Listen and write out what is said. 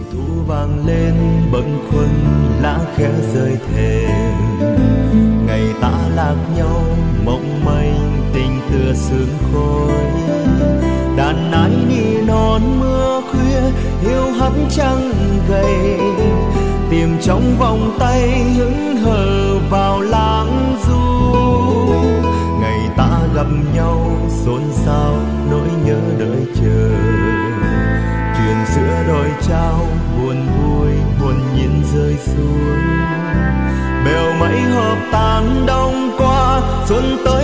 thu vang lên bâng khuâng lá khẽ rơi thềm, ngày ta lạc nhau mộng manh tình tựa sương khói. Đàn nái nỉ non mưa khuya hiu hắt trăng gầy, tìm trong vòng tay hững hờ vào lãng du. Ngày ta gặp nhau xôn xao nỗi nhớ đợi chờ, chuyện giữa đôi trao buồn vui hồn nhiên rơi xuống. Bèo mây hợp tàn đông qua xuân tới